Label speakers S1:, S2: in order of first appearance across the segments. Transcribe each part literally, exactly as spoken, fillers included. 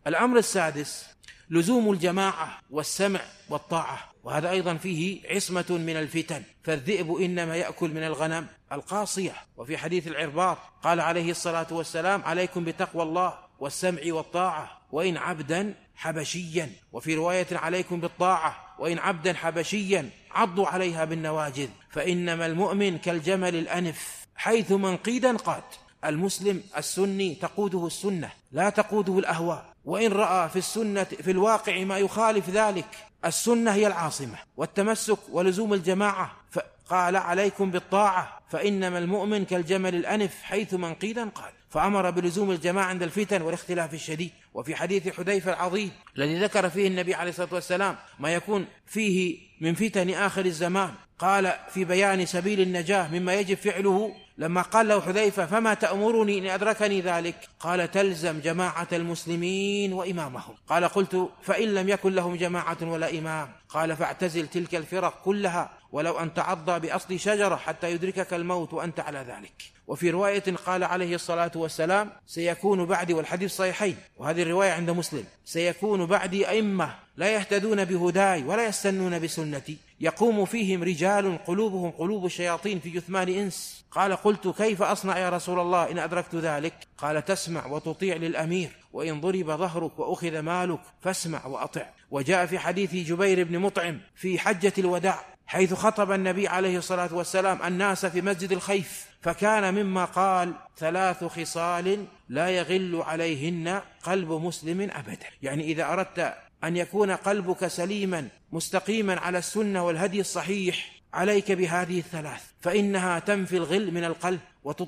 S1: الأمر السادس لزوم الجماعة والسمع والطاعة، وهذا أيضا فيه عصمة من الفتن، فالذئب إنما يأكل من الغنم القاصية. وفي حديث العرباط قال عليه الصلاة والسلام: عليكم بتقوى الله والسمع والطاعة وإن عبدا حبشيا. وفي رواية: عليكم بالطاعة وإن عبدا حبشيا عضوا عليها بالنواجذ، فإنما المؤمن كالجمل الأنف حيث من قيدا قاد. المسلم السني تقوده السنة لا تقوده الأهواء، وإن رأى في السنة في الواقع ما يخالف ذلك السنة هي العاصمة والتمسك ولزوم الجماعة. فقال: عليكم بالطاعة فإنما المؤمن كالجمل الأنف حيث من قيدا قاد، فأمر بلزوم الجماعة عند الفتن والاختلاف الشديد. وفي حديث حذيفة العظيم الذي ذكر فيه النبي عليه الصلاة والسلام ما يكون فيه من فتن آخر الزمان، قال في بيان سبيل النجاة مما يجب فعله، لما قال له حذيفة: فما تأمرني إن أدركني ذلك؟ قال: تلزم جماعة المسلمين وإمامهم. قال: قلت: فإن لم يكن لهم جماعة ولا إمام؟ قال: فاعتزل تلك الفرق كلها ولو أن تعضى بأصل شجرة حتى يدركك الموت وأنت على ذلك. وفي رواية قال عليه الصلاة والسلام: سيكون بعدي، والحديث صحيحين وهذه الرواية عند مسلم: سيكون بعدي أئمة لا يهتدون بهداي ولا يستنون بسنتي، يقوم فيهم رجال قلوبهم قلوب الشياطين في جثمان إنس. قال: قلت: كيف أصنع يا رسول الله إن أدركت ذلك؟ قال: تسمع وتطيع للأمير، وإن ضرب ظهرك وأخذ مالك فاسمع وأطع. وجاء في حديث جبير بن مطعم في حجة الوداع حيث خطب النبي عليه الصلاة والسلام الناس في مسجد الخيف، فكان مما قال: ثلاث خصال لا يغل عليهن قلب مسلم أبدا. يعني إذا أردت أن يكون قلبك سليما مستقيما على السنة والهدي الصحيح عليك بهذه الثلاث، فإنها تنفي الغل من القلب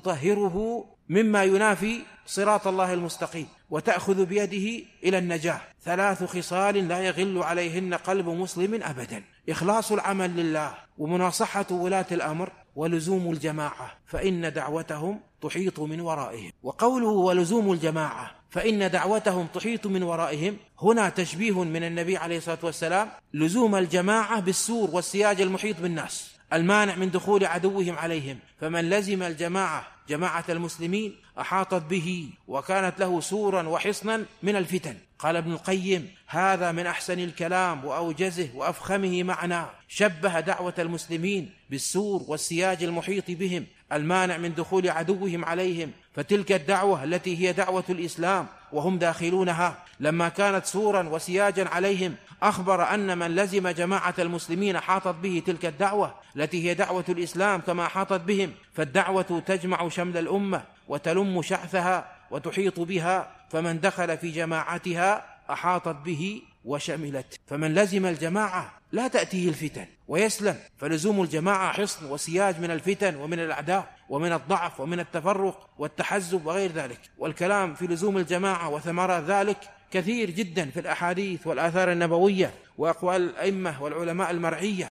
S1: وتطهره مما ينافي صراط الله المستقيم وتأخذ بيده إلى النجاة. ثلاث خصال لا يغل عليهن قلب مسلم أبدا: إخلاص العمل لله، ومناصحة ولاة الأمر، ولزوم الجماعة فإن دعوتهم تحيط من ورائهم. وقوله ولزوم الجماعة فإن دعوتهم تحيط من ورائهم هنا تشبيه من النبي عليه الصلاة والسلام لزوم الجماعة بالسور والسياج المحيط بالناس المانع من دخول عدوهم عليهم، فمن لزم الجماعة جماعة المسلمين أحاطت به وكانت له سورا وحصنا من الفتن. قال ابن القيم: هذا من أحسن الكلام وأوجزه وأفخمه معنى، شبه دعوة المسلمين بالسور والسياج المحيط بهم المانع من دخول عدوهم عليهم. فتلك الدعوة التي هي دعوة الإسلام وهم داخلونها لما كانت سورا وسياجا عليهم، أخبر أن من لزم جماعة المسلمين حاطت به تلك الدعوة التي هي دعوة الإسلام كما حاطت بهم. فالدعوة تجمع شمل الأمة وتلم شعثها وتحيط بها، فمن دخل في جماعتها أحاطت به وشملت. فمن لزم الجماعة لا تأتيه الفتن ويسلم، فلزوم الجماعة حصن وسياج من الفتن ومن الأعداء ومن الضعف ومن التفرق والتحزب وغير ذلك. والكلام في لزوم الجماعة وثمرات ذلك كثير جدا في الأحاديث والآثار النبوية وأقوال الأئمة والعلماء المرعية.